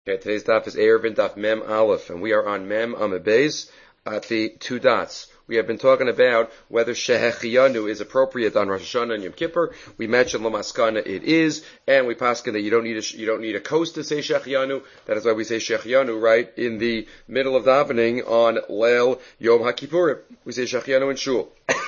Okay, today's daf is Eruvin daf Mem Aleph, and we are on Mem Amud Beis at the two dots. We have been talking about whether Shehechiyanu is appropriate on Rosh Hashanah and Yom Kippur. We mentioned Lamaskana it is, and we paskin that you don't need a coast to say Shehechiyanu. That is why we say Shehechiyanu right in the middle of davening on Leil Yom HaKippurim. We say Shehechiyanu in Shul.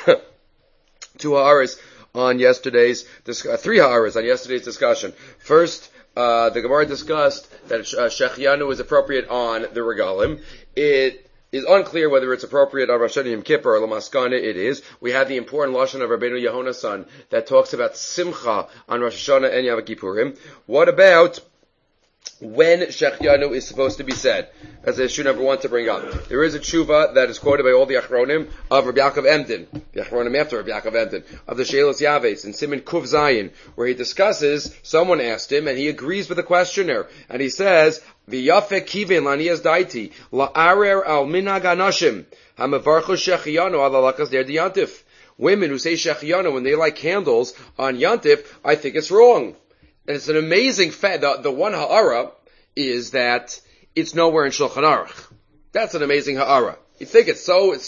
2 hours on yesterday's, 3 hours on yesterday's discussion. First, the Gemara discussed that Shehechiyanu is appropriate on the Regalim. It is unclear whether it's appropriate on Rosh Hashanah Yom Kippur or Lamaskana it is. We had the important Lashon of Rabbeinu Yehonasan that talks about Simcha on Rosh Hashanah and Yom Kippurim. What about when Shehechiyanu is supposed to be said? As issue number 1 to bring up. There is a tshuva that is quoted by all the Achronim of Rabbi Yaakov Emden, the Achronim after Rabbi Yaakov Emden, of the Shelos Yaves in Siman Kuv Zayin, where he discusses, someone asked him, and he agrees with the questioner, and he says, V'yafe kivin lanias daiti, la'arer al minhag anashim, ha'mevarchu Shehechiyanu ala lakas der diyantif. Women who say Shehechiyanu when they light candles on Yantif, I think it's wrong. And it's an amazing fact. The one ha'ara is that it's nowhere in Shulchan Aruch. That's an amazing ha'ara. You think it's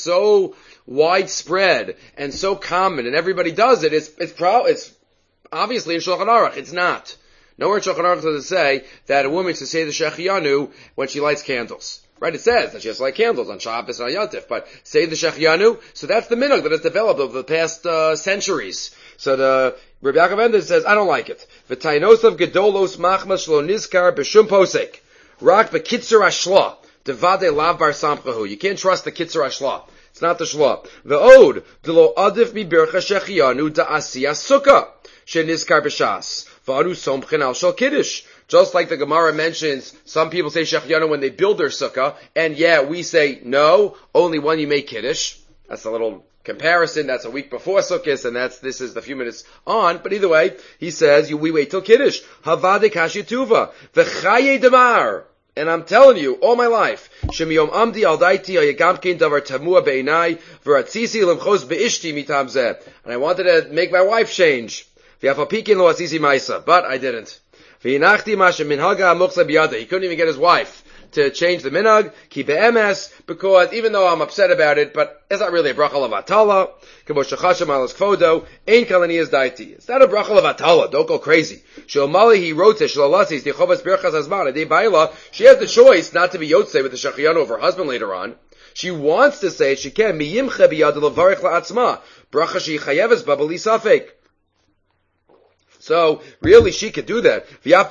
so widespread and so common, and everybody does it. It's obviously in Shulchan Aruch. It's not. Nowhere in Shulchan Aruch does it say that a woman should say the Shehechiyanu when she lights candles. Right? It says that she has to light candles on Shabbos and on Yantif, but say the Shehechiyanu. So that's the minhag that has developed over the past centuries. So the Rabbi Yaakov Emden says, I don't like it. V'taynosav gedolos machmas shlo nizkar b'shum posek. Rak b'kitzur ashla. Devade lav bar samchahu. You can't trust the kitzur ashla. It's not the shla. V'od, delo adif mi bircha Shehechiyanu da'asiyah sukkah. She nizkar b'shas. V'adu somchen al shal kiddush. Just like the Gemara mentions, some people say Shehechiyanu when they build their sukkah, and we say, no, only when you make kiddush. That's a little comparison. That's a week before Sukkot, and this is the few minutes on. But either way, he says, we wait till Kiddush. Havade kashi tuva. V'chaye demar. And I'm telling you, all my life, Shemiyom amdi al daiti ayagamkin davar tamua be'inai, v'ratzisi lemchos be'ishti mitam zeh. And I wanted to make my wife change. V'yafapikin lo atzisi maisa. But I didn't. V'yinachti mashem minhaga amuchsa biyada. He couldn't even get his wife to change the minhag, ki be'emes, because even though I'm upset about it, but it's not really a bracha levatala, k'mo shechashem alas kvodo, ein kalaniyas daiti. It's not a bracha levatala, don't go crazy. She'omali he wrote it, she'lalasis, di'chovas birchas hazman, adei ba'ila, she has the choice not to be yotzei with the Shehechiyanu of her husband later on. She wants to say, she can, miyimche biyad levarich la'atzma, bracha she chayeves ba b'li safek. So, really, she could do that.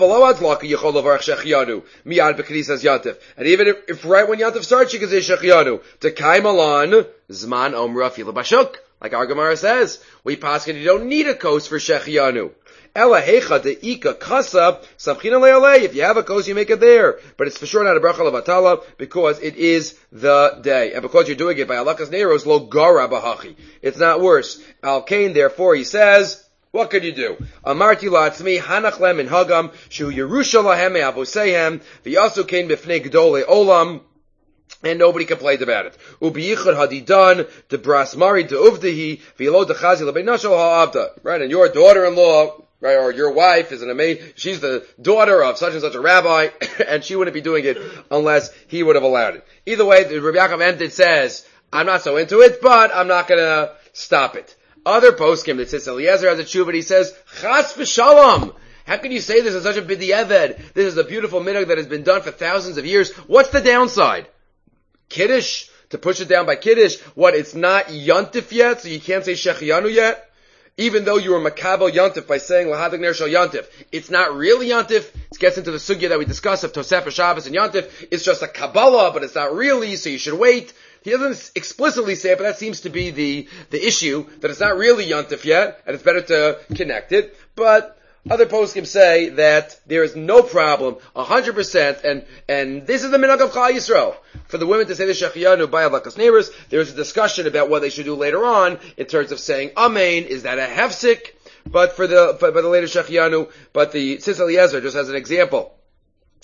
And even if right when Yantif starts, she could say Shehechiyanu. T'kaim alan, zman omra fila bashuk. Like our Gemara says, we paskin, you don't need a kos for Shehechiyanu. Ela hecha de'ika kasa, samchina le'alei. If you have a kos, you make it there. But it's for sure not a bracha levatala, because it is the day. And because you're doing it by alakas neiros, lo gara bahachi. It's not worse. Al kain, therefore, he says, what could you do? Amarti la'atzmi hanach lem in hagam shu Yerusha lahem me'avosehem v'yasu kain b'fnei gdolei olam, and nobody complained about it. Ubiyichad hadidan debras mari de'uvdehi v'lo dechazi l'beinasho ha'avda. Right, and your daughter-in-law, right, or your wife is she's the daughter of such and such a rabbi, and she wouldn't be doing it unless he would have allowed it. Either way, the Rabbi Yaakov Emden says, I'm not so into it, but I'm not gonna stop it. Other poskim that says Eliezer has a tshuva, he says, Chas v'shalom. How can you say this is such a b'di'eved? This is a beautiful minhag that has been done for thousands of years. What's the downside? Kiddush? To push it down by Kiddush? What, it's not Yantif yet, so you can't say Shehechiyanu yet? Even though you were Makabel Yantif by saying Lahadik Ner Shal Yantif. It's not really Yantif. It gets into the sugya that we discussed of Tosefah Shabbos and Yantif. It's just a Kabbalah, but it's not really, so you should wait. He doesn't explicitly say it, but that seems to be the issue, that it's not really Yantif yet, and it's better to connect it. But other poskim say that there is no problem, 100%, and this is the minhag of Chal Yisrael. For the women to say the Shehechiyanu by alakas neiros, there's a discussion about what they should do later on, in terms of saying Amen, is that a hefsik? But for the later Shehechiyanu, but the Tzitz Eliezer, just as an example,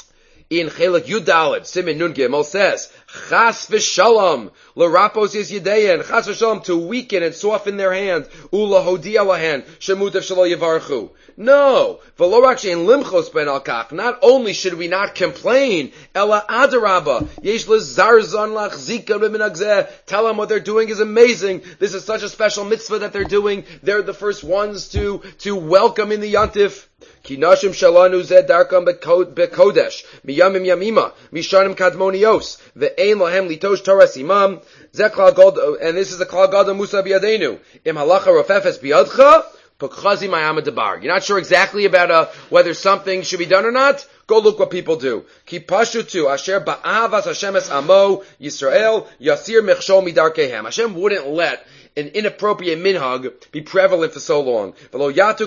in Chelik Yudalid, Simin Nun Gimel says, Chas v'shalom, l'rapos yis yedeyen, Chas v'shalom, to weaken and soften their hand, ula hodia lahen, shemutav shalo yivarchu. No, v'lo rak she'en limchos ben al kach. Not only should we not complain, ela adarabba, yesh lezarzon lachzika b'minagzeh. Tell them what they're doing is amazing. This is such a special mitzvah that they're doing. They're the first ones to welcome in the Yantif. Ki nashim shalanu zed darkam bekodesh, miyamim yamima, mishanim kadmonios, ve'ein lahem litosh Torah imam, zeh klal god, and this is the klal god of Musa biyadenu, im halacha rofefes biyadcha, pukchazi mayama debar. You're not sure exactly about whether something should be done or not? Go look what people do. Ki pashutu asher ba'avas Hashem es amo Yisrael yasir mechshol midarkehem. Hashem wouldn't let an inappropriate minhag be prevalent for so long. So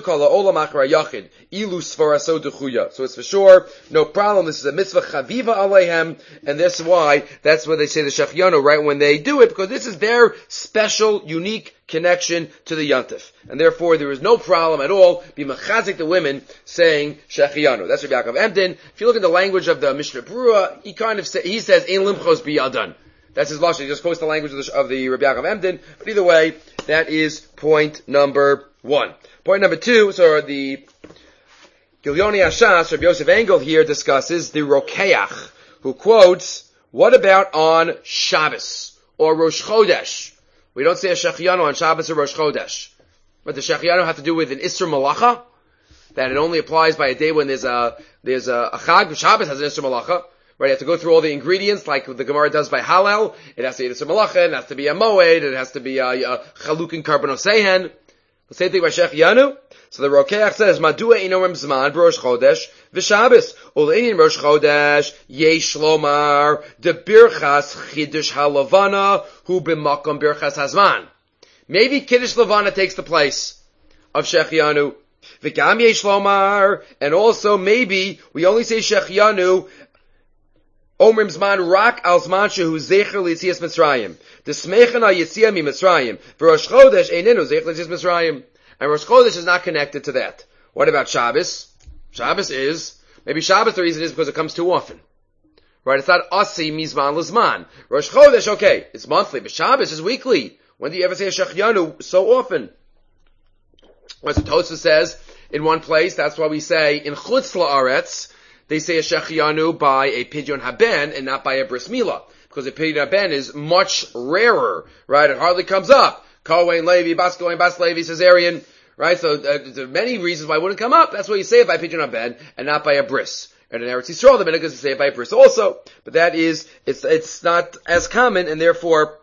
it's for sure, no problem. This is a mitzvah chaviva aleihem, and that's why they say the Shechianu right when they do it, because this is their special, unique connection to the Yantif. And therefore there is no problem at all be mechazik the women saying Shechianu. That's Rabbi Yaakov Emden. If you look at the language of the Mishnah Berurah, he says Ein limchos biyadan. That's his lashon. He just quotes the language of the Rabbi Yaakov Emden. But either way, that is point number 1. Point number 2, so the Gilyoni Hashas, Rabbi Yosef Engel here discusses the Rokeach, who quotes, what about on Shabbos or Rosh Chodesh? We don't say a Shechianu on Shabbos or Rosh Chodesh. But the Shechianu have to do with an Isser Malacha, that it only applies by a day when there's a Chag. Shabbos has an Isser Malacha. Right, you have to go through all the ingredients like the Gemara does by Halal. It has to be a Malacha, it has to be a Moed, it has to be a Chaluk and Karbonosehen. The same thing by Shechianu. So the Rokeach says, Madua inorim zman b'Rosh Chodesh v'Shabbos. Uleinin Rosh Chodesh yesh lomar de birchas chidush halavana hu b'makom birchas hazman. Maybe Kiddush Levana takes the place of Shechianu. V'gam yesh lomar, and also maybe we only say Shechianu Omrim zman rak al zman shehu zecher l'yitzias Mitzrayim. D'smeichen al yitzia mi Mitzrayim. V'Rosh Chodesh einenu zecher l'yitzias Mitzrayim. And Rosh Chodesh is not connected to that. What about Shabbos? Maybe Shabbos the reason is because it comes too often. Right? It's not asi mizman l'zman. Rosh Chodesh, okay, it's monthly, but Shabbos is weekly. When do you ever say a Shechianu so often? As the Tosfos says in one place, that's why we say in Chutz La'aretz, they say a Shechianu by a Pidyon Haben and not by a Bris Milah. Because a Pidyon Haben is much rarer, right? It hardly comes up. Kohen Levi, Bas Kohen, Bas Levi, Caesarian, right? So there are many reasons why it wouldn't come up. That's why you say it by Pidyon Haben and not by a Bris. And in Eretz Yisrael, the Minhag is to say it by a Bris also. But that is, it's not as common, and therefore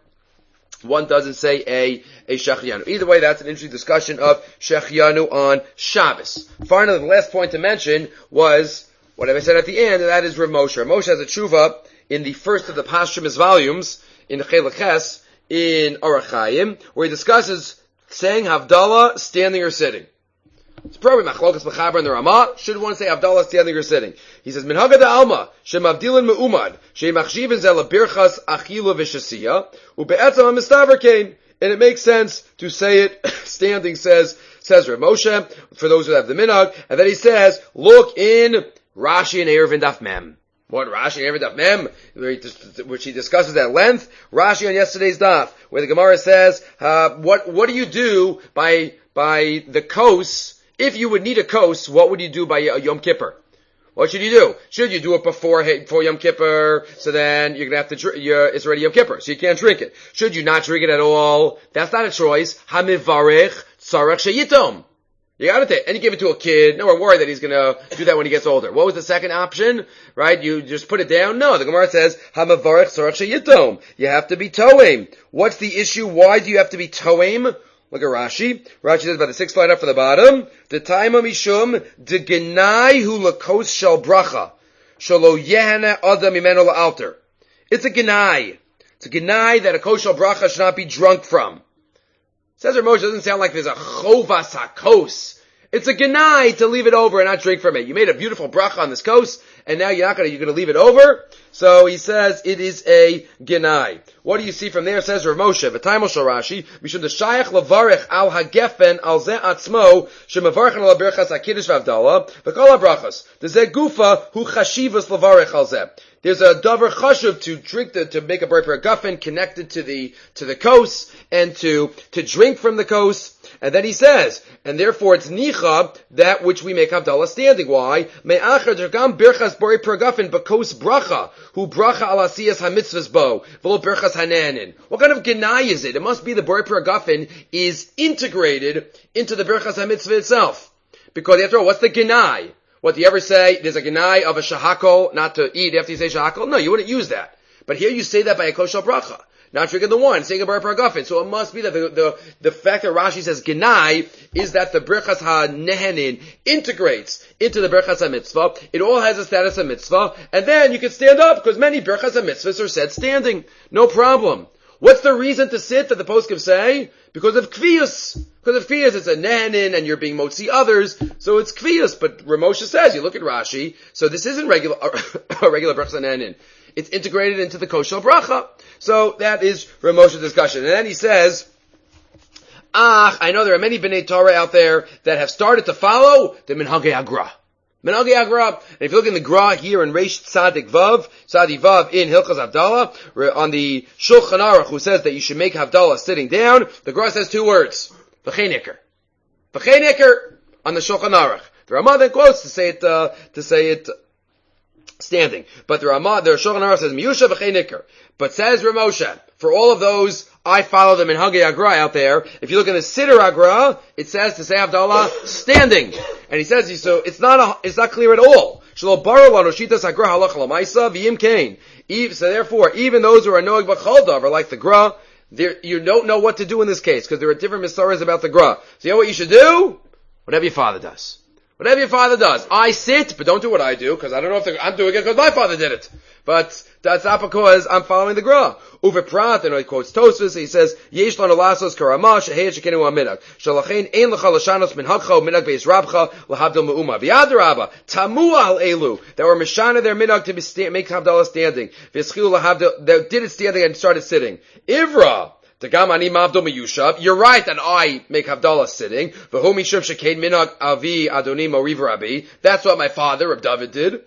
one doesn't say a Shechianu. Either way, that's an interesting discussion of Shechianu on Shabbos. Finally, the last point to mention was what I said at the end, and that is Rav Moshe. Rav Moshe has a tshuva in the first of the posthumous volumes, in the Chelek Ches, in Orach Chaim, where he discusses saying Havdalah standing or sitting. It's probably Machlokas Mechaber and the Ramah. Should one say Havdalah standing or sitting? He says, Minhaga da Alma, Shemavdilin Me'umad, Shemachshivin Zela Birchas Achilu V'Shasiya, Ube'etzam HaMistaver Kain. And it makes sense to say it standing, says Rav Moshe, for those who have the minhag, and then he says, look in Rashi and Eruvin Daf Mem. What Rashi and Eruvin Daf Mem, which he discusses at length. Rashi on yesterday's daf, where the Gemara says, what do you do by the kos? If you would need a kos, what would you do by Yom Kippur? What should you do? Should you do it before Yom Kippur? So then you're gonna have to it's already Yom Kippur, so you can't drink it. Should you not drink it at all? That's not a choice. Hamivarech tzarech sheyitom. You got to take, and you give it to a kid. No, we're worried that he's going to do that when he gets older. What was the second option? Right? You just put it down? No, the Gemara says, Hamavarech tzarech sheyitom. You have to be toim. What's the issue? Why do you have to be toim? Look at Rashi. Rashi says about the 6th line up from the bottom. The taima mishum de genai hu lakos shel bracha shelo yehana adam imeno la'alter. It's a genai. It's a genai that a kos shel bracha should not be drunk from. Says Rav Moshe, doesn't sound like there's a chovas hakos. It's a genai to leave it over and not drink from it. You made a beautiful bracha on this kos, and now you're gonna leave it over? So he says it is a genai. What do you see from there? Says Rav Moshe, v'taimel shel Rashi, mishum d'shayach levarech al hagefen al ze atzmo, shemavarchen al berachas hakiddush v'avdala, v'kol habrachas. D'zeh gufa hu chashivas levarech al ze. There's a davar chashuv to drink to make a bracha for a guffin connected to the kos and to drink from the kos. And then he says, and therefore it's nicha, that which we make Havdalah standing. Why? Me'achar dergam birchas bori per guffin bakos bracha, hu bracha al asiyas hamitzvahs bo, v'lo birchas hananin. What kind of genai is it? It must be the bori per guffin is integrated into the birchas hamitzvah itself. Because after all, what's the genai? What, do you ever say, there's a genai of a shahakol, not to eat after you say shahakol? No, you wouldn't use that. But here you say that by a koshel bracha. Not drinking the wine, saying a bar per guffin. So it must be that the fact that Rashi says genai is that the birchas ha-nehenin integrates into the birchas ha-mitzvah. It all has a status of mitzvah. And then you can stand up, because many birchas ha-mitzvahs are said standing. No problem. What's the reason to sit that the poskim say? Because of kviyus. Because of kviyus, it's a nehenin, and you're being motzi others, so it's kviyus. But Ramosha says, you look at Rashi, so this isn't a regular birchas ha-nehenin. It's integrated into the koshel bracha. So that is Ramosha's discussion. And then he says, I know there are many B'nai Torah out there that have started to follow the Minhagei Agra. Minhagei Agra. And if you look in the Gra here in Reish Tzadik Vav in Hilchos Havdalah, on the Shulchan Aruch, who says that you should make Havdalah sitting down, the Gra says two words. V'chei niker. V'chei niker on the Shulchan Aruch. The Ramah then quotes to say it standing. But the Shulchan Aruch says, Miyusha v'chei niker. But says Ramosha, for all of those, I follow them in Hagei Agra out there. If you look in the Siddur Agra, it says to say Havdalah standing. And he says, so it's not clear at all. So therefore, even those who are knowing b'chol davar, like the Gra, you don't know what to do in this case, because there are different misaras about the Gra. So you know what you should do? Whatever your father does. Whatever your father does. I sit, but don't do what I do, because I don't know if I'm doing it because my father did it. But that's not because I'm following the Gra. Uve Prat, and he quotes Tosfos, he says, Yesh lanu lasos karama, shehei shekenu aminag. Shalachein ein lecha lashanos minhagcha, minhag beis rabcha, lahavdil me'uma. V'yad rabba, tamu al elu, that were mishana their minhag to make Havdalah standing. V'yischilu lahavdil, that did it standing and started sitting. Ivra, you're right that I make Havdalah sitting. That's what my father, Reb David, did.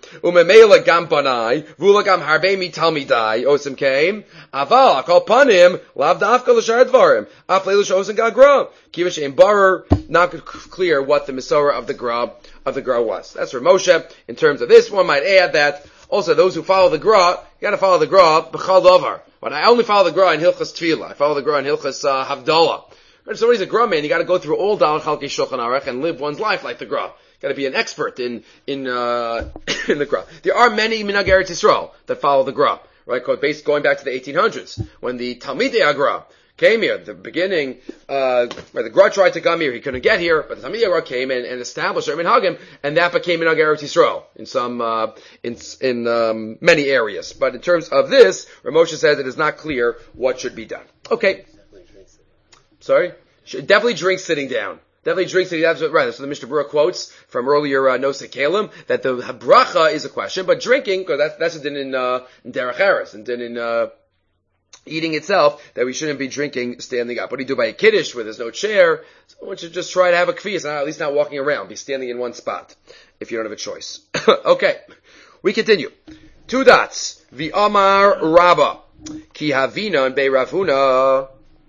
Not clear what the Masorah of the Gra was. That's for Moshe. In terms of this, one might add that also those who follow the Gra, you gotta follow the Gra b'chal davar. But I only follow the Gra in Hilchas Tefillah. I follow the Gra in Hilchas Havdalah. If somebody's a Gra man, you gotta go through all Dalach Chalkei Shulchan Aruch and live one's life like the Gra. Gotta be an expert in the Gra. There are many Minhag Eretz Yisrael that follow the Gra, right? Going back to the 1800s, when the Talmidei Agra came here, the beginning, where the Gra tried to come here, he couldn't get here, but the Talmidei Agra came and established their Minhagim, and that became Minhag Eretz Yisrael in many areas. But in terms of this, Ramosha says it is not clear what should be done. Okay. Sorry? Should definitely drink sitting down. Definitely drink sitting down. That's right. That's what the Mishnah Berurah quotes from earlier Nosei Kalim, that the bracha is a question, but drinking, because that's what did in Derech Eretz, and then in eating itself, that we shouldn't be drinking standing up. What do you do by a kiddush where there's no chair? Someone should just try to have a kfiyas, at least not walking around. Be standing in one spot, if you don't have a choice. Okay. We continue. 2 dots. V'amar Rabba. Ki havina and Bei Rav Huna.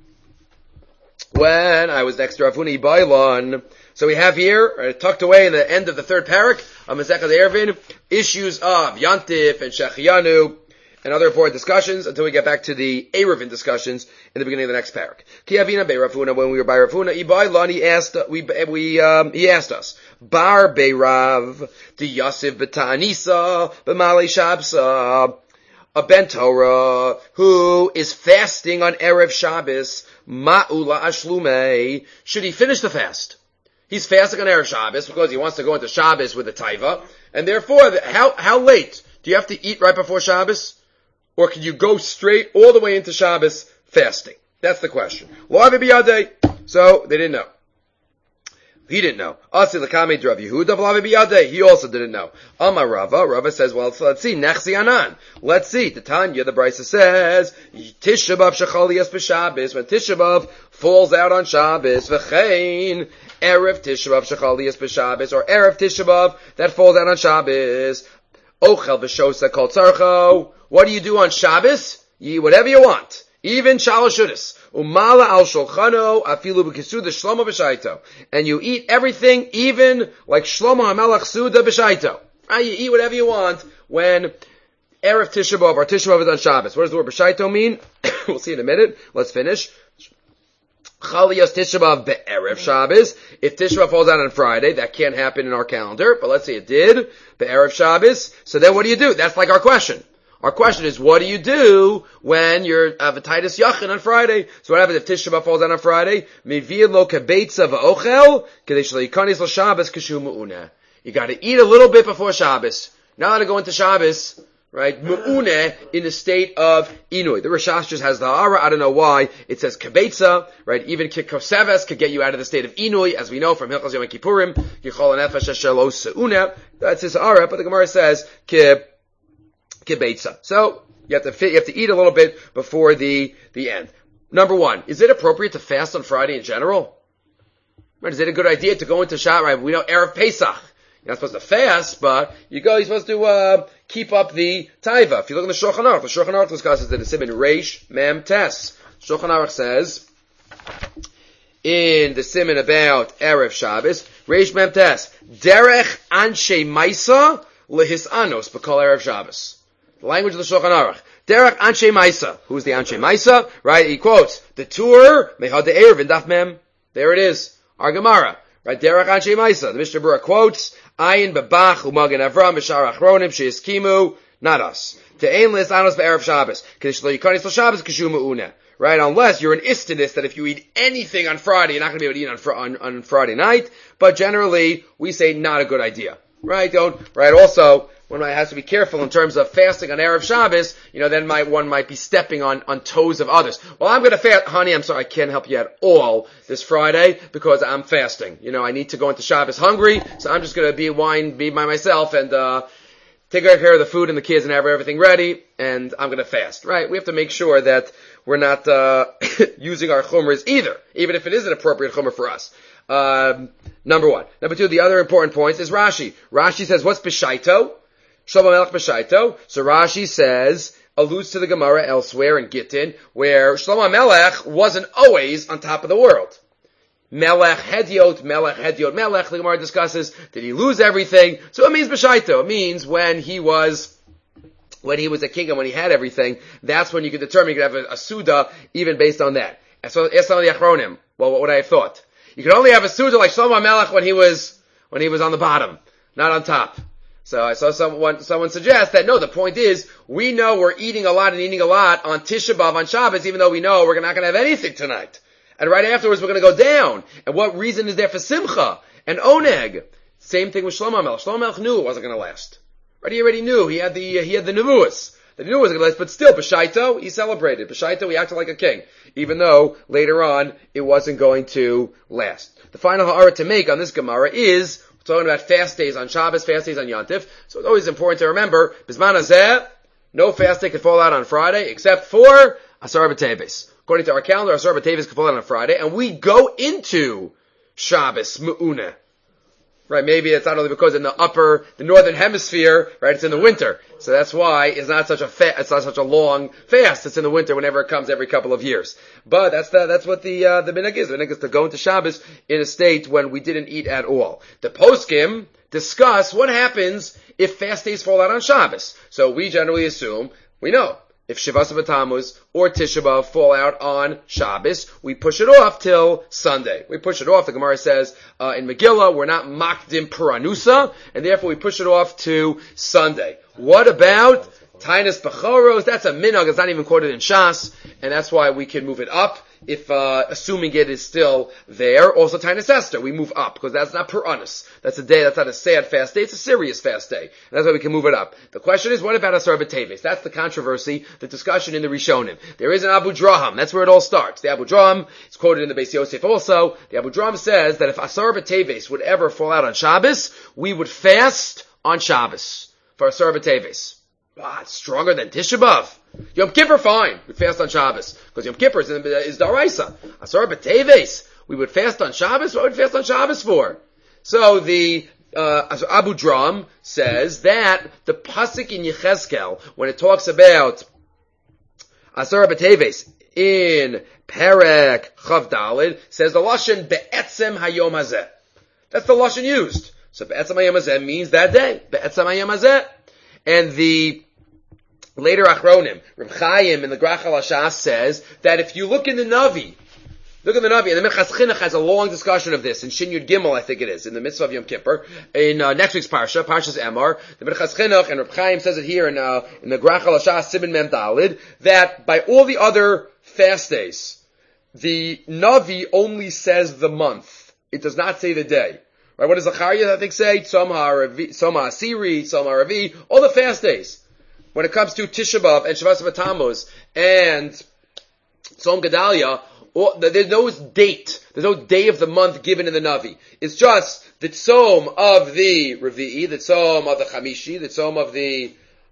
When I was next to Rav Huna Bailon. So we have here, tucked away in the end of the 3rd parak, of Masechet Eruvin, issues of Yantif and Shechianu, and other important discussions until we get back to the Eruvin discussions in the beginning of the next parak. Ki havina Bei Rav Huna, when we were by Rav Huna Bailon, he asked us, Bar Bei Rav, the Yosef B'Ta'anisa, B'Malei Shabsa, a Ben Torah who is fasting on Erev Shabbos, Ma'ula Ashlume, should he finish the fast? He's fasting on Erev Shabbos because he wants to go into Shabbos with a taiva, and therefore, how late? Do you have to eat right before Shabbos? Or can you go straight all the way into Shabbos fasting? That's the question. So, they didn't know. He didn't know. Asi l'kamei d'Rav Yehuda v'lavi biyadei. He also didn't know. Amar Rava. Rava says, well, let's see. Nechsi anan. Let's see. The Tanya, the Brisa says, Tisha B'av shechaliyas b'Shabbos. When Tisha B'av falls out on Shabbos, v'chein erev Tisha B'av shechaliyas b'Shabbos, or erev Tisha B'av that falls out on Shabbos. Ochel v'shosa kol tzarcho. What do you do on Shabbos? You eat whatever you want. Even shalosh shudas. Umala al shulchano afilu b'kisuda shlomo b'shaito. And you eat everything, even like Shlomo HaMelech suda b'shaito. You eat whatever you want when Erev Tisha B'av or Tisha B'av is on Shabbos. What does the word b'shaito mean? We'll see in a minute. Let's finish. Chaliyas Tisha B'av be'erev Shabbos. If Tisha B'av falls out on Friday, that can't happen in our calendar, but let's say it did, be'erev Shabbos. So then what do? That's like our question. Our question is, what do you do when you're avatitis yachin on Friday? So what happens if Tisha B'av falls out on Friday? Mivir lo kebeitza v'ochel, kedei shelo yikanis lo Shabbos kashu mu'uneh. You gotta eat a little bit before Shabbos. Now to go into Shabbos, right, mu'uneh, in the state of inui. The Rashash just has the hara, I don't know why. It says kebeitza, right, even kikoseves could get you out of the state of inui, as we know from Hilchos Yom Kippurim, yichol nefesh asher lo se'uneh. That's his hara, but the Gemara says, kibeitza. So, you have to eat a little bit before the end. Number one, is it appropriate to fast on Friday in general? Right, is it a good idea to go into Shabbos? Right, we know Erev Pesach. You're not supposed to fast, but you're supposed to, keep up the taiva. If you look in the Shulchan Aruch discusses it in Siman Reish Mem Tes. Shulchan Aruch says, in the Siman about Erev Shabbos, Reish Mem Tes, Derech Anshe Maisa Lehisanos B'kol Erev Shabbos. The language of the Shulchan Aruch. Derech Anshe Maisa. Who's the Anshe Maisa? Right, he quotes, the Tur, Mehad De'er V'daf Mem. There it is. Our Gemara. Right, Derech Anshe Maisa. The Mishnah Berurah quotes, Ayin Bebach Umagen Avram B'shar Achronim Sheyiskimu, not us. Te'ein Lehisanos B'erev Shabbos. K'dish Lo Yikanis Lo Shabbos K'shu Me'uneh. Right, unless you're an istinist that if you eat anything on Friday, you're not going to be able to eat on Friday night. But generally, we say not a good idea. Right, also, one has to be careful in terms of fasting on Erev Shabbos, then one might be stepping on toes of others. Well, I'm gonna fast, honey, I'm sorry, I can't help you at all this Friday because I'm fasting. I need to go into Shabbos hungry, so I'm just gonna be by myself and, take care of the food and the kids and have everything ready, and I'm gonna fast. Right? We have to make sure that we're not, using our chumras either, even if it is an appropriate chumrah for us. Number one. Number two, the other important point is Rashi. Rashi says, what's B'shaito? Shlomo Melech B'shaito. So Rashi says, alludes to the Gemara elsewhere in Gittin, where Shlomo Melech wasn't always on top of the world. Melech Hediot. The Gemara discusses, did he lose everything? So it means B'shaito. It means when he was a king and when he had everything, that's when you could determine you could have a Suda even based on that. And so, ask some of the Achronim, well, what would I have thought? You could only have a Suda like Shlomo Melech when he was on the bottom, not on top. So I saw someone suggest that no, the point is, we know we're eating a lot on Tisha B'av on Shabbos, even though we know we're not going to have anything tonight. And right afterwards we're going to go down. And what reason is there for Simcha and Oneg? Same thing with Shlomo Melech. Shlomo Melech knew it wasn't going to last. Right? He already knew. He had the Nevuos. That he knew it wasn't going to last, but still, B'shaito, he celebrated. B'shaito, he acted like a king. Even though, later on, it wasn't going to last. The final ha'ara to make on this Gemara is, we're talking about fast days on Shabbos, fast days on Yontif. So it's always important to remember, Bizman Hazeh, no fast day can fall out on Friday, except for Asar B'Teves. According to our calendar, Asar B'Teves can fall out on Friday, and we go into Shabbos, Mu'uneh. Right, maybe it's not only because in the northern hemisphere, right, it's in the winter. So that's why it's not such a long fast. It's in the winter whenever it comes every couple of years. But that's what the minhag is. The minhag is to go into Shabbos in a state when we didn't eat at all. The poskim discuss what happens if fast days fall out on Shabbos. So we generally assume, we know, if Shivas B'Tammuz or Tisha B'Av fall out on Shabbos, we push it off till Sunday. We push it off. The Gemara says in Megillah, we're not makdim puranusa, and therefore we push it off to Sunday. What about Tainas Bechoros? That's a minhag. It's not even quoted in Shas, and that's why we can move it up if assuming it is still there. Also, Tainus Esther, we move up because that's not per anus. That's a day. That's not a sad fast day. It's a serious fast day, and that's why we can move it up. The question is, what about Asar B'Teves? That's the controversy, the discussion in the Rishonim. There is an Abu Draham. That's where it all starts. The Abu Draham is quoted in the Beis Yosef also. The Abu Draham says that if Asar B'Teves would ever fall out on Shabbos, we would fast on Shabbos for Asar B'Teves. It's stronger than Tisha B'Av. Yom Kippur, fine. We fast on Shabbos. Because Yom Kippur is Daraisa. Asar B'Teves. We would fast on Shabbos? What would we fast on Shabbos for? So the Abu Draham says that the pasuk in Yechezkel, when it talks about Asar B'Teves in Perek Chav Daled, says the Lashon Be'etzem Hayom Hazeh. That's the Lashon used. So Be'etzem Hayom Hazeh means that day. Be'etzem Hayom Hazeh. And the later Achronim, Reb Chaim in the Grach HaLashas says that if you look in the Navi, and the Minchas Chinuch has a long discussion of this in Shin Yud Gimel, I think it is, in the Mitzvah of Yom Kippur, in next week's Parsha, Parshas Emor, the Minchas Chinuch, and Reb Chaim says it here in the Grach HaLashas, Siman Mem Dalid, that by all the other fast days, the Navi only says the month. It does not say the day. Right? What does Zachariah, I think, say? Tzom HaAsiri, Tzom HaRavi, all the fast days. When it comes to Tisha B'Av and Shavas B'Tammuz and Tzom Gedalia, there's no date. There's no day of the month given in the Navi. It's just the Tzom of the Revi'i, the Tzom of the Chamishi, the Tzom of the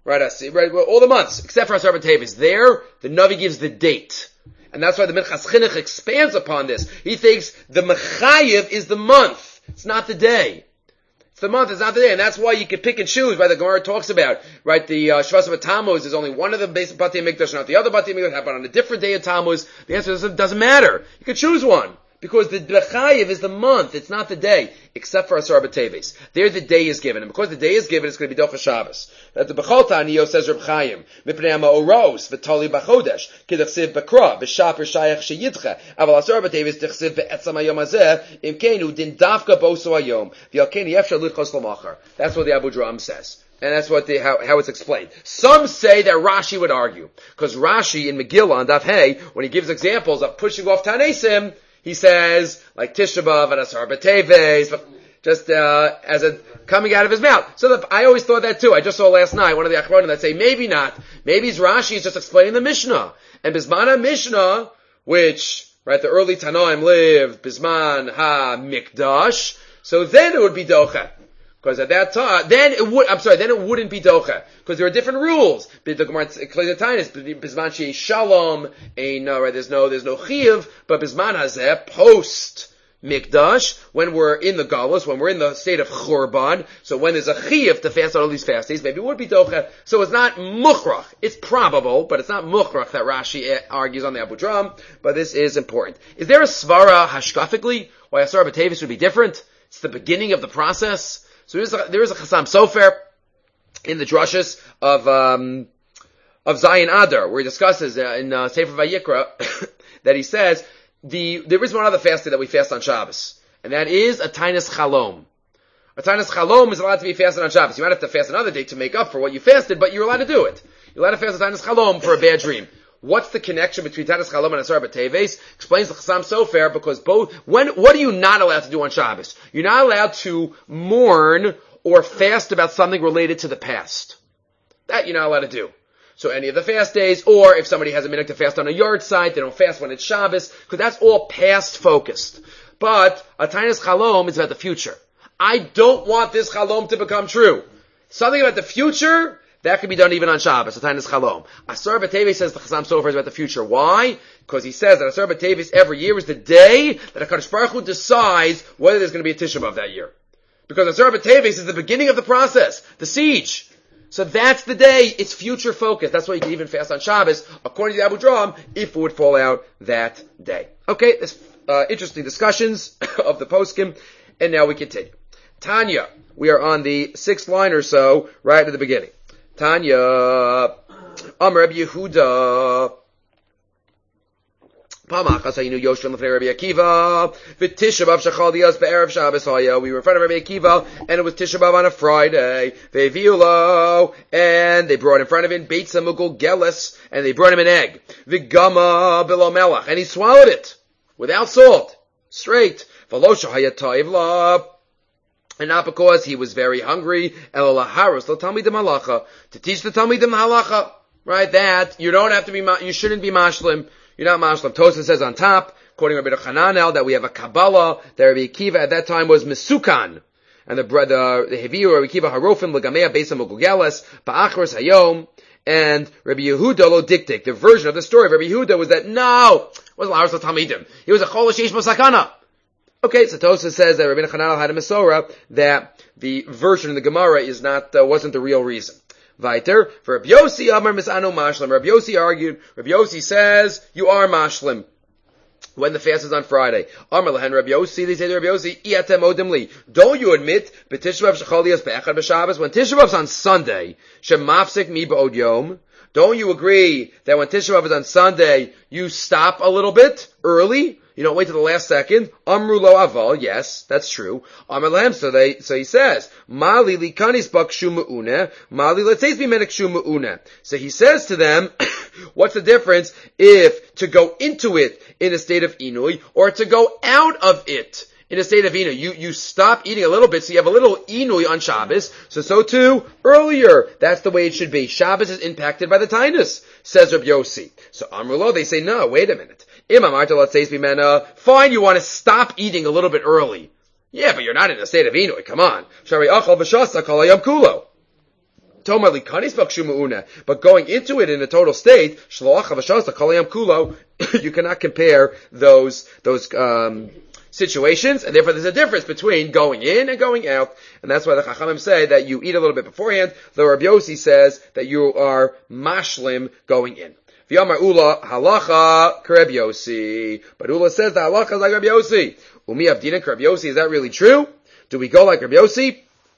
all the months, except for Asar B'Teves. There, the Navi gives the date. And that's why the Minchas Chinuch expands upon this. He thinks the Mechayiv is the month. It's not the day. It's the month, it's not the day. And that's why you can pick and choose, right? The Gemara talks about, right, the Shavas of Tammuz is only one of the base of Batei Mikdash, not the other Batei Mikdash, happen on a different day of Tammuz. The answer is it doesn't matter. You can choose one. Because the Bechayiv is the month, it's not the day, except for Asar B'Teves. There the day is given, and because the day is given, it's going to be Docha Shabbos. That the Bechol Taniyo says Reb Chaim, Mipnei Ha'Oros, V'Tali B'Chodesh, K'Dechsiv B'Kra, V'Shaper Shayach Sheyidcha, Aval Asar B'Teves Dechsiv V'Etzam Hayom Hazeh, Imkenu Din Davka Boso Hayom, V'Yalken Yefshar Lichos L'Machar. That's what the Abu Draham says. And that's what how it's explained. Some say that Rashi would argue. Because Rashi in Megillah on Daf Hey, when he gives examples of pushing off Tanesim, he says, like Tisha B'Av and Asar B'Teves, just as a coming out of his mouth. So I always thought that too. I just saw last night one of the Achronim that say, maybe not. Maybe Rashi is just explaining the Mishnah. And Bisman HaMishnah, which, right, the early Tanoim lived, Bisman HaMikdash, so then it would be Docha. Because at that time, then it wouldn't be Docha. Because there are different rules. The Gemara explains the Tainus, Bisman Shei Shalom, right, there's no Chiyuv, but Bisman Hazeh, post Mikdash, when we're in the Galus, when we're in the state of Churban, so when there's a Chiyuv to fast on all these fast days, maybe it would be Docha. So it's not Mukhrach. It's probable, but it's not Mukhrach that Rashi argues on the Abu Draham, but this is important. Is there a Svara hashkafically why Asar B'Teves would be different? It's the beginning of the process. So there is a Chassam Sofer in the drushes of Zayin Adar, where he discusses in Sefer Vayikra that he says there is one other fast day that we fast on Shabbos, and that is a Tainus Chalom. A Tainus Chalom is allowed to be fasted on Shabbos. You might have to fast another day to make up for what you fasted, but you're allowed to do it. You're allowed to fast a Tainus Chalom for a bad dream. What's the connection between Tainus Chalom and Asar B'Teves? Explains the Chassam Sofer, because what are you not allowed to do on Shabbos? You're not allowed to mourn or fast about something related to the past. That you're not allowed to do. So any of the fast days, or if somebody has a minute to fast on a yard site, they don't fast when it's Shabbos, because that's all past focused. But a Tainus Chalom is about the future. I don't want this Chalom to become true. Something about the future, that can be done even on Shabbos, a Tainus Chalom. Asar B'Teves says the Chassam Sofer is about the future. Why? Because he says that Asar B'Teves every year is the day that HaKadosh Baruch Hu decides whether there's going to be a Tisha B'Av that year. Because Asar B'Teves is the beginning of the process, the siege. So that's the day, it's future focused. That's why you can even fast on Shabbos, according to the Abu Draham, if it would fall out that day. Okay, this interesting discussions of the poskim, and now we continue. Tanya, we are on the 6th line or so, right at the beginning. Tanya, Amar Rabbi Yehuda, Pamachas hayinu yoshim lefnei Rabbi Akiva, v'Tisha B'av shechal dias be'erev Shabbos haya. We were in front of Rabbi Akiva, and it was Tisha B'av on a Friday. Ve'viulo, and they brought in front of him beitza mugul geles, and they brought him an egg. V'gama bilo melach, and he swallowed it without salt, straight. V'lo shahaya toiv la, and not because he was very hungry. Elo laharos l'talmidim halacha, to teach the talmidim halacha, right? That you don't have to be, you shouldn't be mashlim. You're not mashlim. Tosafos says on top, quoting Rabbi Hananel, that we have a Kabbalah, that Rabbi Akiva at that time was Mesukan. And the Heviu, Rabbi Akiva Harofim, Legamea, Beisa Mugugeles, Ba'achros Hayom, and Rabbi Yehuda Lo Diktik. The version of the story of Rabbi Yehuda was that, no, it wasn't Laharos L'Talmidim. He was a Chol Sheish Mosakana. Okay, so Tosafos says that Rabbi Hananel had a Mesorah, that the version in the Gemara is not, wasn't the real reason. Weiter, for Rabbi Yossi, Amar Misano Mashlim. Rabbi Yossi argued, Rabbi Yossi says, you are Mashlim when the fast is on Friday. Amar Lehen Rabbi Yossi, they say to Rabbi Yossi, Iatem Odim Li. Don't you admit, B'Tisha B'av Shechal Dias Be'echad B'Shabbos, when Tisha B'av's on Sunday, Shemafsik Mi B'od Yom, don't you agree that when Tisha B'av is on Sunday, you stop a little bit early? You don't wait till the last second. Amru lo aval, yes, that's true. Amar lahem, so he says, Mali likanis bakshu mu'uneh, Mali letzeis bimenek shu mu'uneh. So he says to them, what's the difference if to go into it in a state of inui, or to go out of it in a state of inui? You stop eating a little bit, so you have a little inui on Shabbos, so too, earlier, that's the way it should be. Shabbos is impacted by the tinus, says Rabbi Yossi. So Amru lo, they say, no, wait a minute. Fine, you want to stop eating a little bit early. Yeah, but you're not in a state of inui, come on. But going into it in a total state, you cannot compare those situations, and therefore there's a difference between going in and going out, and that's why the Chachamim say that you eat a little bit beforehand, though Rabbi Yossi says that you are mashlim going in. V'yamar Ula halacha k'Rabbi Yossi, but Ula says the halacha is like Rabbi Yossi. Umi avdina k'Rabbi Yossi, is that really true? Do we go like Rabbi Yossi?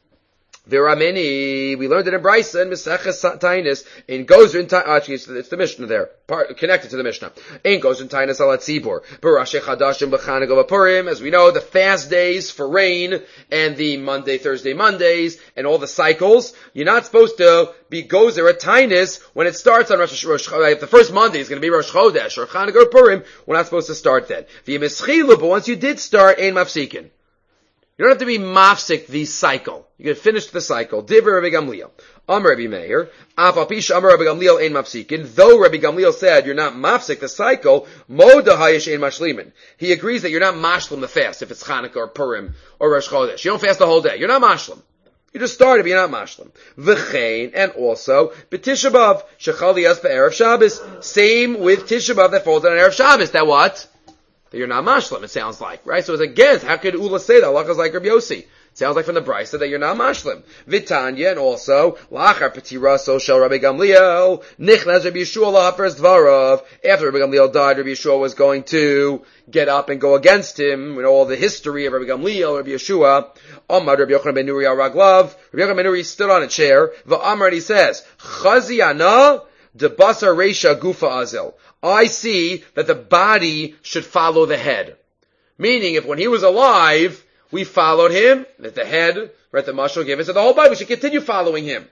Virameni, we learned it in Brisa and Meseches Tainis, in Gozer actually it's the Mishnah there, connected to the Mishnah. In Gozer Tainis Alat Tzibor, B'Rashi Chadashim B'Chanukah B'Purim, as we know, the fast days for rain, and the Monday, Thursday, Mondays, and all the cycles, you're not supposed to be Gozer at Tainis when it starts on Rosh Chodesh. If the first Monday is going to be Rosh Chodesh, or Chanukah B'Purim, we're not supposed to start then. V'Yemeschilu, but once you did start, Ein Mafsikin. You don't have to be mafsik the cycle. You can finish the cycle. Divrei Rabbi Gamliel. Amar Rabbi Meir. Af al pi she'amar Rabbi Gamliel ein mafsikin. Though Rabbi Gamliel said you're not mafsik the cycle, moda hayish ein mashlimin. He agrees that you're not mashlim the fast if it's Chanukah or Purim or Rosh Chodesh. You don't fast the whole day. You're not mashlim. You just started, but you're not mashlim. V'chein, and also, b'Tisha B'av shechal dias be'erev Shabbos. Same with Tisha B'av that falls on Erev Shabbos. That what? That you're not mashlim, it sounds like, right? So it's against, how could Ula say that? Allah is like Rabbi Yossi. It sounds like from the Brisa that you're not mashlim. Vitanya, and also, lachar petira so shel Rabbi Gamliel, nichnaz Rabbi Yeshua lahafers dvarav. After Rabbi Gamliel died, Rabbi Yeshua was going to get up and go against him, all the history of Rabbi Gamliel, Rabbi Yeshua. Amar Rabbi Yochanan ben Nuri al raglav. Rabbi Yochanan ben Nuri stood on a chair. V'amar, and he says, chazi ana de basar reisha gufa azel. I see that the body should follow the head. Meaning, if when he was alive, we followed him, that the head, right, the mashal gave us, that the whole body, we should continue following him.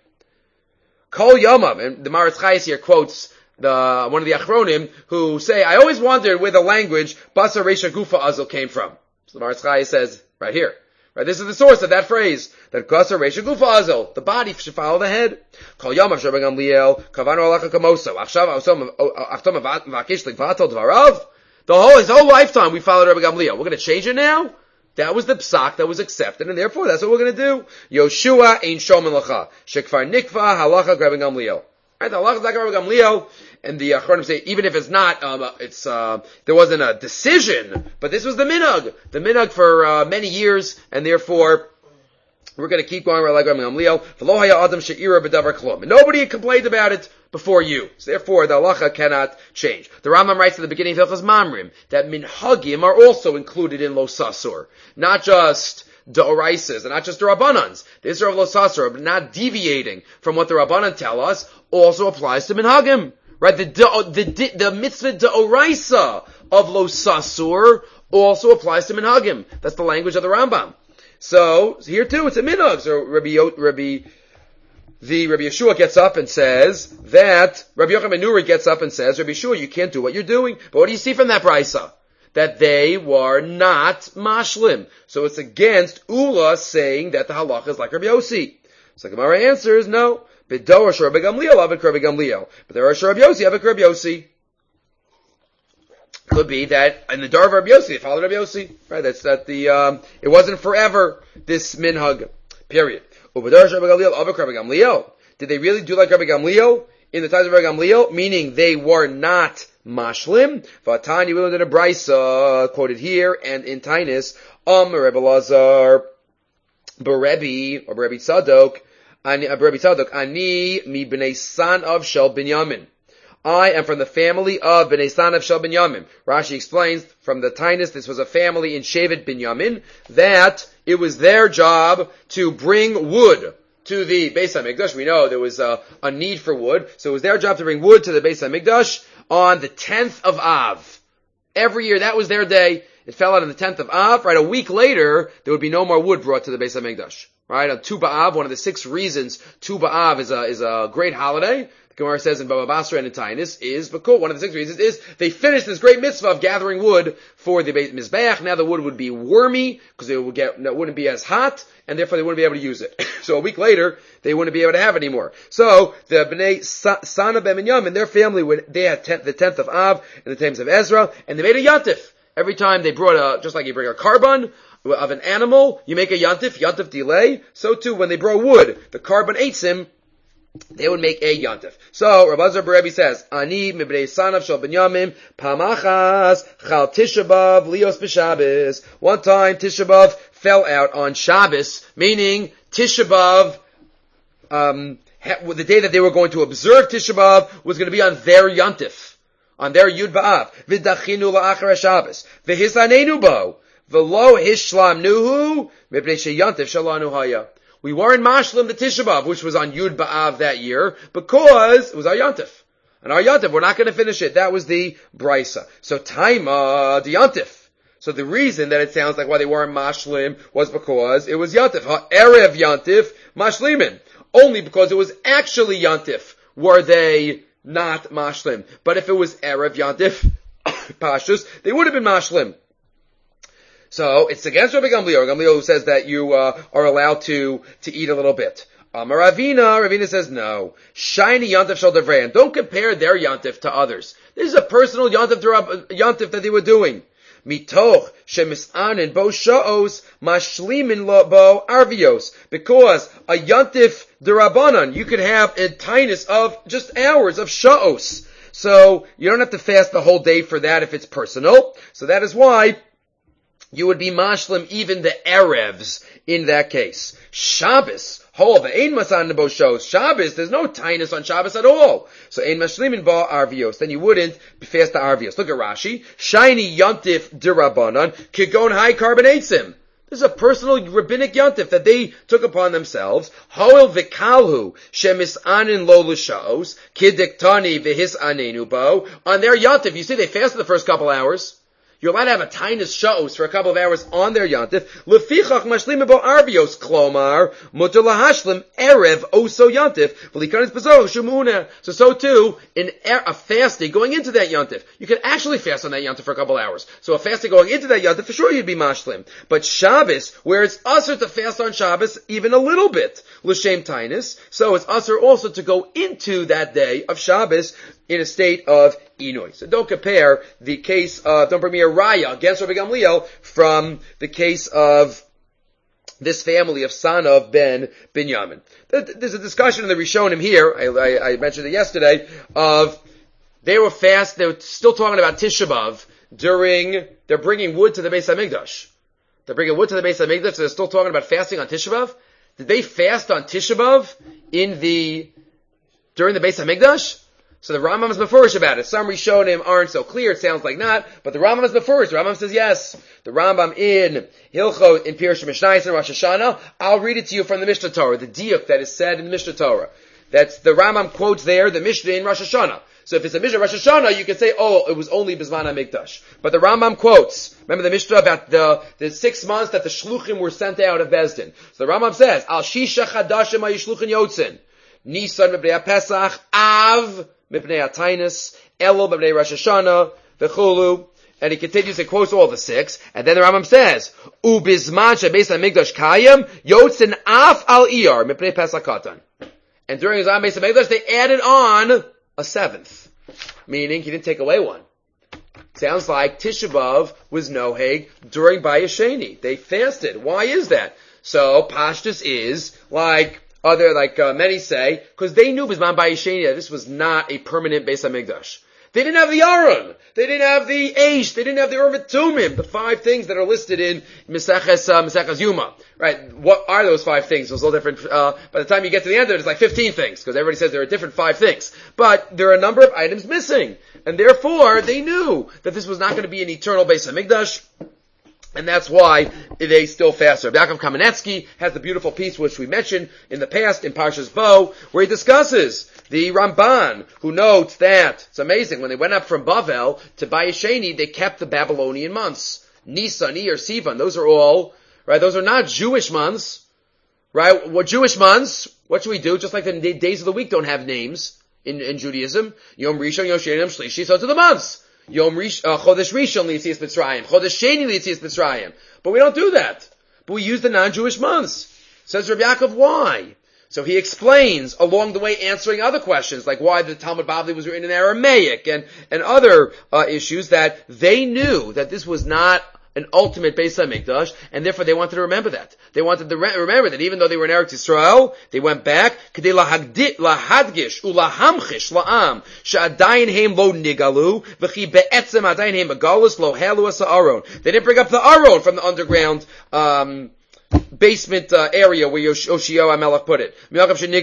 Kol Yamav, and the Maritz Chayes here quotes one of the Achronim, who say, I always wondered where the language, Basar Reisha Gufa Azel came from. So the Maritz Chayes says, right here. Right, this is the source of that phrase, that Basar Reisha Gufa Azel, the body should follow the head. Kol Yamav Rabbi Gamliel, Kavanu Alacha Kamoso, Achtom Vakish Likvato Dvarav. His whole lifetime we followed Rabbi Gamliel. We're going to change it now? That was the psak that was accepted, and therefore that's what we're going to do. Yoshua ein shom melacha. Shekfar nikva halacha Rabbi Gamliel. Right, the halacha is like Rabbi Gamliel, and the Achronim say, even if it's not, there wasn't a decision, but this was the minhag for many years, and therefore we're going to keep going like Rabbi Gamliel. V'lo haya adam she'ira b'davar klum. Nobody complained about it before you. So therefore, the halacha cannot change. The Rambam writes at the beginning of Hilchos Mamrim that minhagim are also included in Lo Sasur. Not just D'Oraisas, and not just the Rabbanans. The Isra of Lo Sasur, but not deviating from what the Rabbanan tell us, also applies to minhagim. right? The mitzvah deoraisa of lo sasur also applies to minhagim. That's the language of the Rambam. So here too, it's a minhag. So Rabbi Yeshua gets up and says that Rabbi Yochanan ben Nuri gets up and says, Rabbi Yeshua, you can't do what you're doing. But what do you see from that brisa? That they were not mashlim. So it's against Ula saying that the halacha is like Rabbi Yossi. So the Gemara answers, no. B'dor Rabbi Gamliel, avik Rabbi Gamliel. But there are Rabbi Yossi, avik Rabbi Yossi. Could be that in the Dar of Rabbi Yossi, they followed Rabbi Yossi. Right, that's that it wasn't forever, this minhag. Period. Did they really do like Rabbi Gamliel in the times of Rabbi Gamliel? Meaning they were not mashlim. Vatani, we learned in a brisa quoted here and in Tainus, Rebbe Lazar, Berebi or Berebi Tzadok, Ani mi b'nei son of Shel Binyamin. I am from the family of Bnei San of Shel Binyamin. Rashi explains from the Tainus, this was a family in Shevet Binyamin, that it was their job to bring wood to the Beis HaMikdash. We know there was a need for wood, so it was their job to bring wood to the Beis HaMikdash on the 10th of Av. Every year, that was their day. It fell out on the 10th of Av. Right, a week later, there would be no more wood brought to the Beis HaMikdash. Right, on Tu B'Av, one of the 6 reasons Tu B'Av is a great holiday. The Gemara says in Baba Basra and in Tainus is because one of the 6 reasons is they finished this great mitzvah of gathering wood for the Mizbeach. Now the wood would be wormy because it wouldn't be as hot, and therefore they wouldn't be able to use it. So a week later, they wouldn't be able to have it anymore. So the Bnei Sana ben Binyamin, their family they had the 10th of Av in the times of Ezra, and they made a yantif. Every time they brought just like you bring a carbon of an animal, you make a yantif delay. So too, when they brought wood, the carbon eitzim, they would make a yantif. So Rabbi Azar Berebi says, Ani mibnei sanav shel Binyamin pamachas chal Tisha B'av lios b'Shabbos. One time Tisha B'av fell out on Shabbos, meaning Tisha B'av, the day that they were going to observe Tisha B'av was going to be on their yantif, on their Yud B'av. V'dachinu la'achar Shabbos v'hisanenu bo v'lo hishlamnuhu mibnei sheyantif shalanu haya. We weren't mashlim the Tisha B'av, which was on Yud B'av that year, because it was our Yantif. And our Yantif, we're not going to finish it. That was the Brisa. So Taima, the Yantif. So the reason that it sounds like why they weren't mashlim was because it was Yantif. Erev Yantif, mashlimin. Only because it was actually Yantif were they not mashlim. But if it was Erev Yantif, Pashtus, they would have been mashlim. So it's against Rabbi Gamliel. Gamliel who says that you are allowed to eat a little bit. Ravina says no. Shiny yantif shel devrein. Don't compare their yantif to others. This is a personal yantif that they were doing. Mitoch shemisanin bo sha'os mashlimin bo arvios. Because a yantif derabanan, you could have a tinus of just hours of sha'os. So you don't have to fast the whole day for that if it's personal. So that is why you would be mashlim even the Erevs in that case. Shabbos, ein masan bo shows. Shabbos, there's no tinus on Shabbos at all. So ein mashlim bo arvios. Then you wouldn't fast the arvios. Look at Rashi. Shiny yantif dirabanan kigon high carbonatesim. This is a personal rabbinic yantif that they took upon themselves. Hoel v'kalhu shemisanin lo l'shaos kidiktani v'his anenu bo. On their yantif, you see they fasted the first couple hours. You're allowed to have a tinus sha'os for a couple of hours on their yantif. Lefichach mashlim bo arvios klomar mutar lahashlim erev oso yantif v'likanis bezor shumuna. So too in a fasting going into that yantif, you can actually fast on that yantif for a couple of hours. So a fasting going into that yantif, for sure you'd be mashlim. But Shabbos, where it's usher to fast on Shabbos even a little bit l'shem tinus, so it's usher also to go into that day of Shabbos in a state of Inui. So don't compare the case of, don't bring me a raya against Rabbi Gamliel from the case of this family of Sanav ben Binyamin. There's a discussion in the Rishonim here, I mentioned it yesterday, of they were still talking about Tisha B'av they're bringing wood to the Beis HaMikdash. They're bringing wood to the Beis HaMikdash, so they're still talking about fasting on Tisha B'av. Did they fast on Tisha B'av during the Beis HaMikdash? So the Rambam is mefurish about it. Some Rishonim aren't so clear. It sounds like not, but the Rambam is mefurish. The Rambam says yes. The Rambam in Hilchot in Pirush Mishnayos and Rosh Hashanah. I'll read it to you from the Mishnah Torah, the diuk that is said in the Mishnah Torah. That's the Rambam quotes there the Mishnah in Rosh Hashanah. So if it's a Mishnah Rosh Hashanah, you could say, oh, it was only Bizman HaMikdash. But the Rambam quotes, remember the Mishnah about the 6 months that the Shluchim were sent out of Bezdin. So the Rambam says, Al Shisha Chadashim HaYishluchin Yotzin, Nisan Mibnei HaPesach, Av Mibnei HaTainus, Elul Mibnei Rosh Hashanah, V'chulu. And he continues and quotes all the 6. And then the Rambam says, Ubizman Shebeis HaMikdash Kayim, Yotzin Af Al Iyar Mibnei Pesach Katan. And during his Beis HaMikdash, they added on a 7th, meaning he didn't take away one. Sounds like Tisha B'Av was Noheg during Bayis Sheni. They fasted. Why is that? So Pashtus is like many say, because they knew Bizman Bayis Sheni that this was not a permanent Beis HaMikdash. They didn't have the Aron. They didn't have the Eish. They didn't have the Urim Tumim. The 5 things that are listed in Maseches Yuma. Right? What are those 5 things? It was a little different. By the time you get to the end of it, it's like 15 things, because everybody says there are different 5 things. But there are a number of items missing. And therefore, they knew that this was not going to be an eternal Beis HaMikdash. And that's why they still fast. Rabbi Yaakov Kamenetsky has the beautiful piece which we mentioned in the past in Parshas Bo, where he discusses the Ramban, who notes that it's amazing when they went up from Bavel to Bayis Sheni, they kept the Babylonian months. Nisan, Iyar, Sivan, those are all right. Those are not Jewish months, right? What Jewish months? What should we do? Just like the days of the week don't have names in Judaism. Yom Rishon, Yom Sheni, Yom Shlishi. So to the months. Yom Chodesh Rishon Litzias Mitzrayim, Chodesh Sheni Litzias Mitzrayim. But we don't do that. But we use the non-Jewish months. Says Rabbi Yaakov, why? So he explains along the way, answering other questions like why the Talmud Bavli was written in Aramaic and other issues, that they knew that this was not an ultimate Beis HaMikdash, and therefore they wanted to remember that. They wanted to remember that even though they were in Eretz Yisrael, they went back, Kedei lahadgish ulahamchish la'am, she'adayin heim lo nigalu, v'chi be'etzem adayin heim megalus lo halu asa aron. They didn't bring up the aron from the underground, basement area where Yoshio HaMelech put it. Because the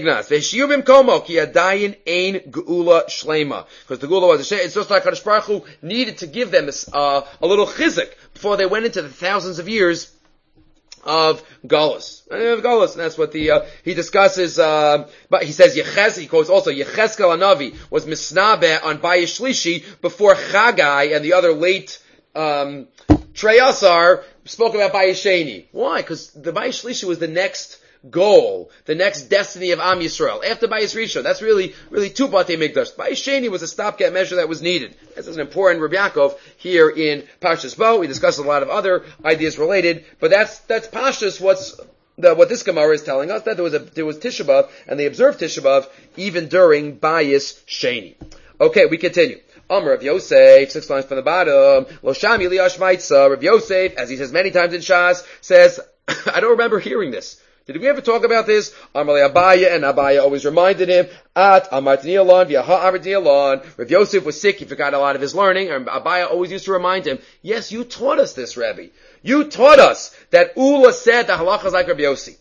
Geula was it's just like HaKadosh Baruch Hu needed to give them a little chizik before they went into the thousands of years of Galus. And that's what he discusses, but he says he quotes also, Yechezkel HaNavi was misnabeh on Bayis Shlishi before Chagai and the other late, Treyasar spoke about Bayis Sheni. Why? Because the Bayis Shlishi was the next goal, the next destiny of Am Yisrael. After Bayis Rishon, that's really 2 Batei Mikdash. Bayis Sheni was a stopgap measure that was needed. This is an important Rabbi Yaakov here in Parshas Bo. We discussed a lot of other ideas related, but that's Pashtus what this Gemara is telling us, that there was Tisha B'Av, and they observed Tisha B'Av even during Bayis Sheni. Okay, we continue. Rav Yosef, 6 lines from the bottom, Lo Shami Li Ashmaitza. Rav Yosef, as he says many times in Shas, says, I don't remember hearing this. Did we ever talk about this? Amalei Abaya, and Abaya always reminded him, At Amartini Alon, V'yaha Amartini Alon. Rav Yosef was sick, he forgot a lot of his learning, and Abaya always used to remind him, yes, you taught us this, Rebbe. You taught us that Ula said the halacha is like Rav Yossi.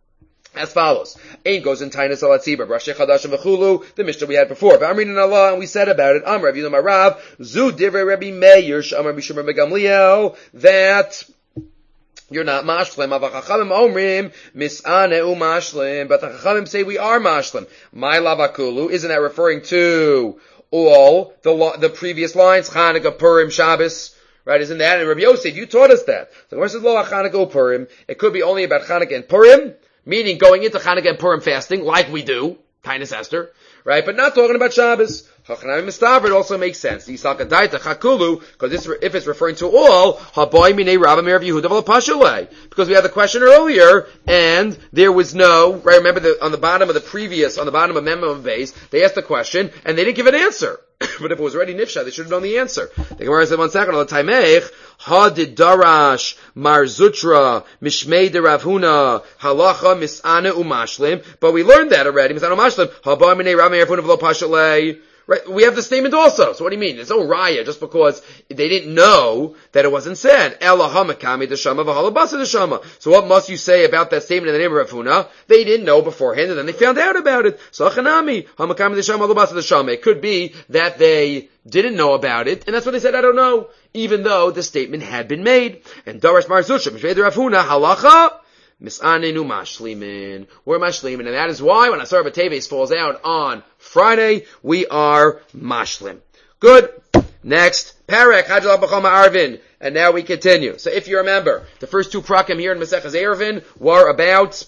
As follows. Ein goes in Tainus Alatzibah, Rashi Chadash and V'chulu, the Mishnah we had before. V'amrin in Allah, and we said about it, Amr, Rav Yudam Zu Divrei Rabbi Meir, Shamar Mishumar Megamliel, that you're not mashlim. Avachachamim omrim mis'aneu mashlim, but the chachamim say we are mashlim. My lavakulu, isn't that referring to all the previous lines? Chanukah, Purim, Shabbos, right? Isn't that? And Rabbi Yosef, you taught us that. So the says lo Chanukah Purim. It could be only about Chanukah and Purim, meaning going into Chanukah and Purim fasting, like we do, Tainus Esther, right? But not talking about Shabbos. Chachanami Mistavrid also makes sense. Yisaka Daita Chakulu, because if it's referring to all, Haboy Minei Rabba Meir Yehuda V'lo Pashulei. Because we had the question earlier, and there was no, right, remember on the bottom of Mem of Beis, they asked the question, and they didn't give an answer. But if it was already Nifsha, they should have known the answer. The Gemara said 1 second, Taimech, Hadid Darash, Mar Zutra, Mishmei de Rav Huna, Halacha, Mis'ana Umashlim. But we learned that already, Mis'ana Umashlim, Haboy Minei Rabba Meir Yehuda V'lo Pashulei. Right, we have the statement also. So what do you mean? There's no raya just because they didn't know that it wasn't said. So what must you say about that statement in the name of Rav Huna? They didn't know beforehand, and then they found out about it. So it could be that they didn't know about it, and that's what they said, I don't know, even though the statement had been made. And Darash Mar Zutra, Rav Huna, halacha, Mis'anenu mashlimin. We're mashlimin, and that is why when Asar B'Teves falls out on Friday, we are mashlim. Good. Next, Perek Hajjal B'Chol Ma'arvin. And now we continue. So if you remember, the first two prakim here in Maseches Eruvin were about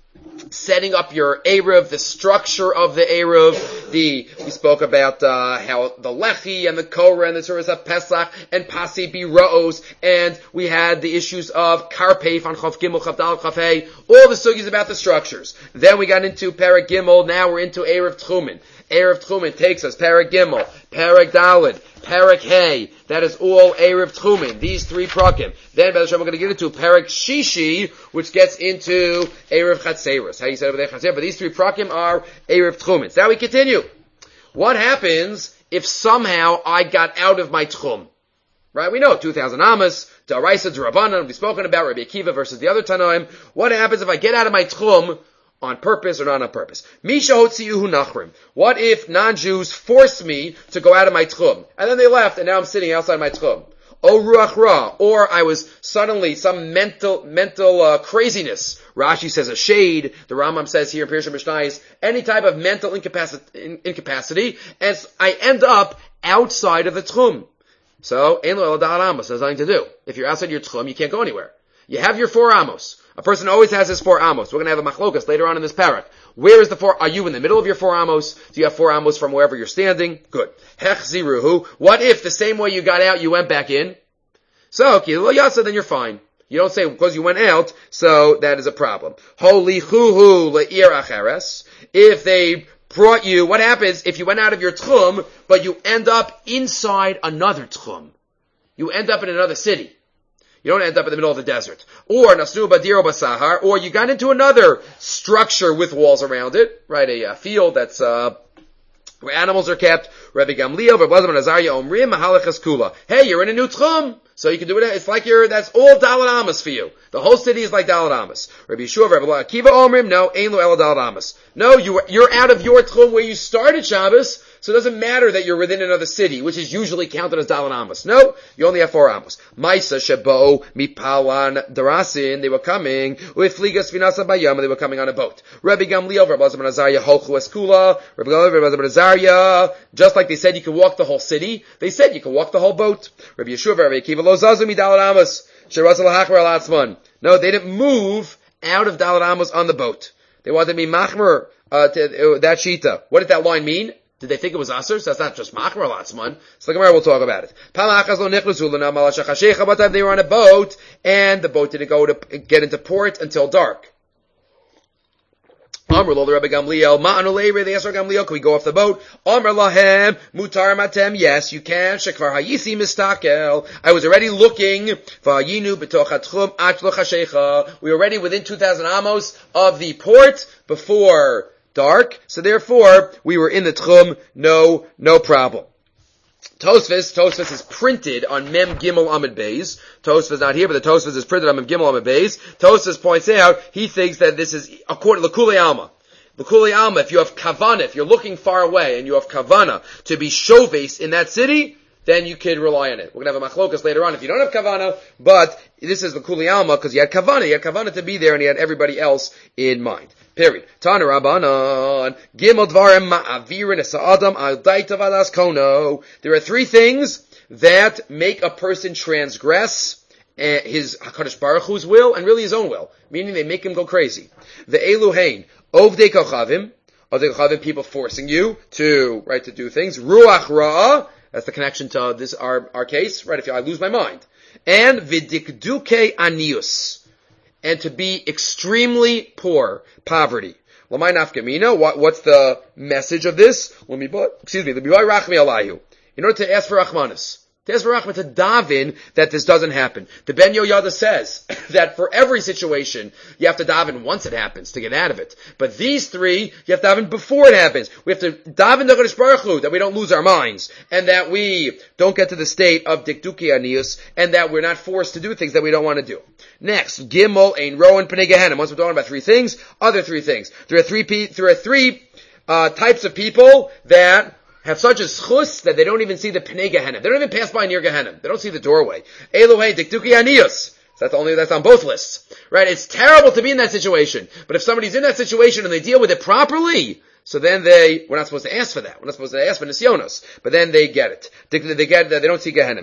setting up your Eruv, the structure of the Eruv. We spoke about how the Lechi and the Korah and the Tzuras of Pesach and Pasi Bira'os, and we had the issues of Karpef on Chav Gimel, Chav Dal, Chav Hey, all the sugis about the structures. Then we got into Perek Gimel, now we're into Eruv Tchumen. Eruv Tchumen takes us Perek Gimel, Perek Daled, Perek Hey. That is all Eruv Tchumen. These three prakim. Then, B'ez Hashem, we're going to get into Perek Shishi, which gets into Eruv Chatzeros. How you said over there, Chatzeros? But these three prakim are Eruv Tchumen. Now we continue. What happens if somehow I got out of my Tchum? Right? We know 2,000 Amos, D'Oraisa, D'Rabbanan. We've spoken about Rabbi Akiva versus the other Tanoim. What happens if I get out of my Tchum on purpose or not on purpose? Misha hotziyuhu nachrim. What if non-Jews force me to go out of my tchum? And then they left, and now I'm sitting outside my tchum. O ruach ra. Or I was suddenly some mental craziness. Rashi says a shade. The Rambam says here in Pirush Mishnayos, any type of mental incapacity, and I end up outside of the tchum. So, ein lo ela da'at amos. There's nothing to do. If you're outside your tchum, you can't go anywhere. You have your 4 amos. A person always has his 4 amos. We're going to have a machlokas later on in this parak. Where is the 4? Are you in the middle of your 4 amos? Do you have 4 amos from wherever you're standing? Good. Hech ziruhu. What if the same way you got out, you went back in? So, kilo yasa, then you're fine. You don't say because you went out, so that is a problem. Holi chuhu le'ir acheres. If they brought you, what happens if you went out of your tchum, but you end up inside another tchum? You end up in another city. You don't end up in the middle of the desert. Or Nasnu Badiro Basahar, or you got into another structure with walls around it, right? A field that's where animals are kept. Rabbi Gamliel, Rabbi Elazar ben Azariah, Omrim, Mahalachas Kula. Hey, you're in a new tchum, so you can do it. It's like that's all Dalet Amos for you. The whole city is like Dalet Amos. Rabbi Yeshua, Rabbi Akiva, Omrim, no, Ein Lo Ela Dalet Amos. No, you're out of your tchum where you started Shabbos. So it doesn't matter that you're within another city, which is usually counted as Dalet Amos. No, you only have 4 Amos. Maisa Shebo Mipalan Darasin, they were coming with Fligas Vinasa Bayam, they were coming on a boat. Rabbi Gamliel, Rabbi Elazar ben Azariah, Holchu Eskula, Rabbi Gamliel, Rabbi Elazar ben Azariah, just like they said you could walk the whole city, they said you could walk the whole boat. Rabbi Yeshua, Rabbi Akiva, Lo Zazu Mi Dalet Amos, Sheratz Lahachmer Al Atzman. No, they didn't move out of Dalet Amos on the boat. They wanted to be Machmer, that Shita. What did that line mean? Did they think it was Asr? So that's not just Machmer Latzman. So the Gemara will talk about it. One time they were on a boat, and the boat didn't get into port until dark. Amr lo Rabbi Gamliel, ma'anu le'irei, they asked Rabbi Gamliel, can we go off the boat? Amr lahem, mutar matem, yes, you can. Shekvar hayisi mistakel. I was already looking, v'ayinu b'toch hatchum achlo chashecha. We were already within 2,000 amos of the port before dark, so therefore we were in the tchum, no problem. Tosfos is printed on Mem Gimel Amud Beis. Tosfos is not here, but the Tosfos is printed on Mem Gimel Amud Beis. Tosfos points out, he thinks that this is according to L'Kulei Alma. L'Kulei Alma, if you have kavana, if you're looking far away and you have kavana to be shoves in that city, then you can rely on it. We're going to have a machlokas later on if you don't have kavana, but this is L'Kulei Alma because you had kavana to be there and he had everybody else in mind. Period. Tana Rabbanan. Gimel Dvarim Ma'avirin Esa'adam Al Daita Vadas Kono. There are 3 things that make a person transgress his HaKadosh Baruch Hu's will and really his own will. Meaning they make him go crazy. The Eluhain. Ovdei Kochavim. Ovdei Kochavim, people forcing you to do things. Ruach Ra'ah. That's the connection to this, our case, right? If I lose my mind. And Vidikduke Anius. And to be extremely poor, poverty. Lamai nafkamina, what's the message of this? In order to ask for Rachmanis. To ask for Rachman, to daven that this doesn't happen. The Ben Yoyada says that for every situation, you have to daven once it happens to get out of it. But these 3, you have to daven before it happens. We have to daven the HaKadosh Baruch Hu, that we don't lose our minds, and that we don't get to the state of dikduki anius, and that we're not forced to do things that we don't want to do. Next, Gimel, Ein Rowan, Pnei Gehenna. Once we're talking about 3 things, other 3 things. There are three types of people that have such a schus that they don't even see the Pnei Gehenna. They don't even pass by near Gehenna. They don't see the doorway. Elohei dikduki anius. So that's on both lists. Right? It's terrible to be in that situation. But if somebody's in that situation and they deal with it properly, so then we're not supposed to ask for that. We're not supposed to ask for nisyonos. But then they get it. They don't see Gehenim.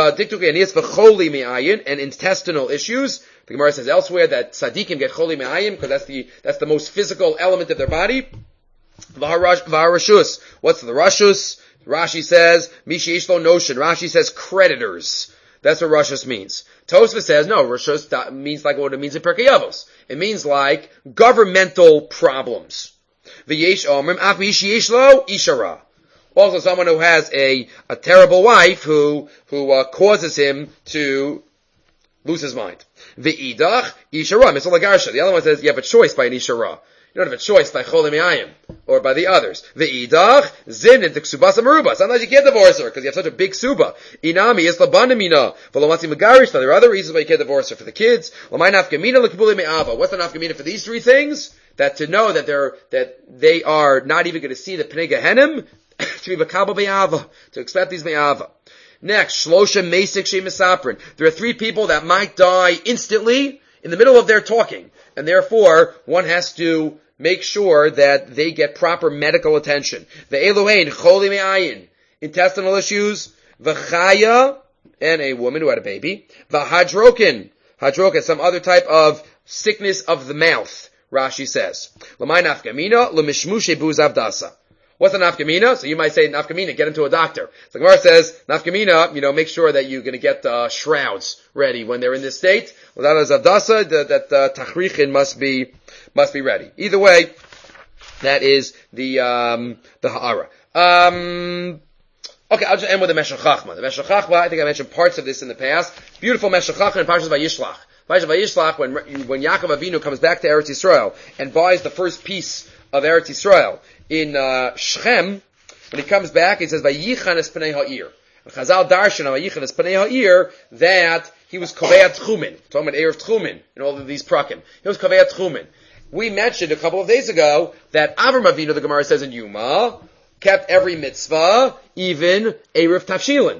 And intestinal issues. The Gemara says elsewhere that tzaddikim get choli me'ayim because that's the most physical element of their body. V'harashus. What's the rashus? Rashi says, Mishi Ishlo notion. Rashi says creditors. That's what rashus means. Tosfos says, no, rashus means like what it means in Pirkei Avos. It means like governmental problems. V'yesh omrim, af mishi yeshlo ishara. Also someone who has a terrible wife who causes him to lose his mind. V'idach ishara, misal lagarsha. The other one says you have a choice by an ishara. You don't have a choice by Chole Me'ayim or by the others. Ve'idach zin into ksubasa meruba. Sometimes you can't divorce her because you have such a big suba. Inami is labanamina. V'lomatzi megarish. There are other reasons why you can't divorce her. For the kids, l'may nafkamina l'kibuli me'ava. What's the nafkamina for these three things? That to know that they are not even going to see the Pnei Gehenim, to be makabel me'ava, to accept these me'ava. Next, shlosha meisik she'misaprin. There are three people that might die instantly in the middle of their talking, and therefore one has to make sure that they get proper medical attention. The Elohein, choli me'ayin, intestinal issues, v'chaya, and a woman who had a baby, v'hadrokin, some other type of sickness of the mouth, Rashi says. L'may nafkamina, l'mishmushe buz avdasa. What's a nafkamina? So you might say nafkamina, get him to a doctor. So Gemara says, nafkamina, make sure that you're going to get shrouds ready when they're in this state. Without a zavdasa, that tachrichin must be ready. Either way, that is the ha'ara. Okay, I'll just end with the Meshech Chachma. The Meshech Chachma, I think I mentioned parts of this in the past. Beautiful Meshech Chachma in Parshas Vayishlach. Parshas Vayishlach, when Yaakov Avinu comes back to Eretz Yisrael and buys the first piece of Eretz Yisrael in Shechem, when he comes back, he says, Vayichan es Pnei Ha'ir. Chazal Darshan, Vayichan es Pnei Ha'ir, that he was Kovei Tchumen, talking about Erev Tchumen, in all of these prakim. He was Kovei Tchumen. We mentioned a couple of days ago that Avram Avinu, the Gemara says in Yuma, kept every mitzvah, even Erev Tavshilin.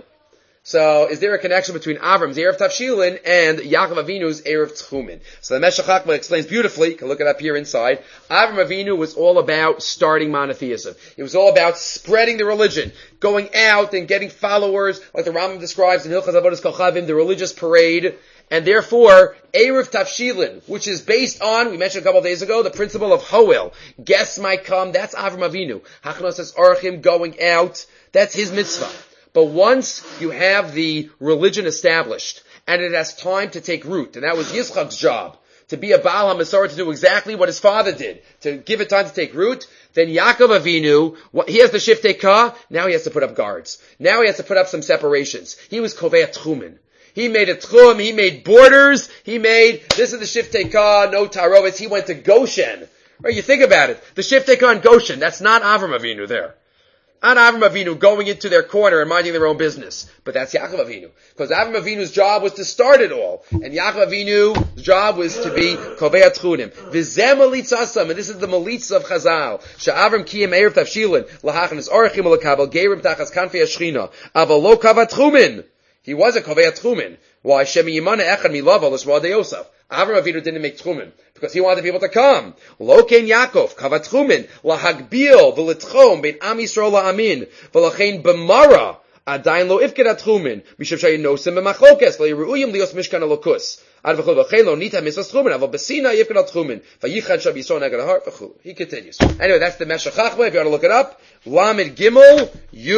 So, is there a connection between Avram's Erev Tavshilin and Yaakov Avinu's Erev Tchumen? So the Meshech Chachma explains beautifully, you can look it up here inside. Avram Avinu was all about starting monotheism. It was all about spreading the religion, going out and getting followers, like the Rambam describes in Hilchos Avodas Kochavim, the religious parade. And therefore, Erev Tavshilin, which is based on, we mentioned a couple of days ago, the principle of Hoel. Guests might come, that's Avram Avinu. Hachnos es Orchim, going out, that's his mitzvah. But once you have the religion established, and it has time to take root, and that was Yitzchak's job, to be a Baal HaMasorah, to do exactly what his father did, to give it time to take root, then Yaakov Avinu, he has the Shiftei Ka, now he has to put up guards. Now he has to put up some separations. He was Kovei Tchumen. He made a tchum, he made borders, this is the Shiftei Ka, no Tarovis, he went to Goshen. Right, you think about it. The Shiftei Ka in Goshen, that's not Avram Avinu there. Not Avram Avinu going into their corner and minding their own business. But that's Yaakov Avinu. Because Avram Avinu's job was to start it all. And Yaakov Avinu's job was to be Kovei Tchunim. V'zeh malitzasam, and this is the malitza of Chazal. She'avram kiyem erev tavshilin, lahachan es orachim ulakabel, gerim tachas kanfei ashchina, aval lo kavat tchumin. He was a Kovei Tchumin. Why? Shemi yimana echad milava l'shma de Yosef. Avram Avinu didn't make Tchumin because he wanted people to come. Lo ken Yaakov kavat Tchumin lahagbil v'litchom bein Am Yisrael la'amin v'lachein b'mara adayin lo ifked Tchumin mishav shayinosim b'machlokes lo yiru'uyim lios mishkan alokus ad v'chol v'chein lo nita mitzvah Tchumin aval b'sina ifked Tchumin v'yichad shab Yisrael neged ha'ar v'chul. He continues. Anyway, that's the Meshech Chachma. If you want to look it up, Lamed Gimel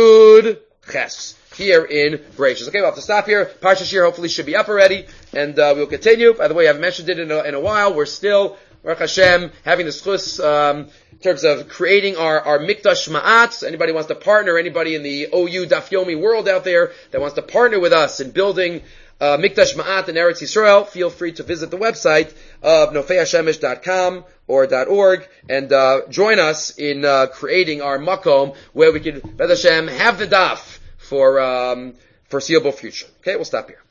Yud Ches. Here in Bereshis. Okay, we'll have to stop here. Parsha Shir hopefully should be up already, and we'll continue. By the way, I haven't mentioned it in a while. We're still, Baruch Hashem, having the schus in terms of creating our Mikdash Ma'at. Anybody wants to partner, anybody in the OU Daf Yomi world out there that wants to partner with us in building Mikdash Ma'at in Eretz Yisrael, feel free to visit the website of nofeihashemesh.com or .org and join us in creating our makom where we can, B'ez Hashem, have the daf for foreseeable future. Okay, we'll stop here.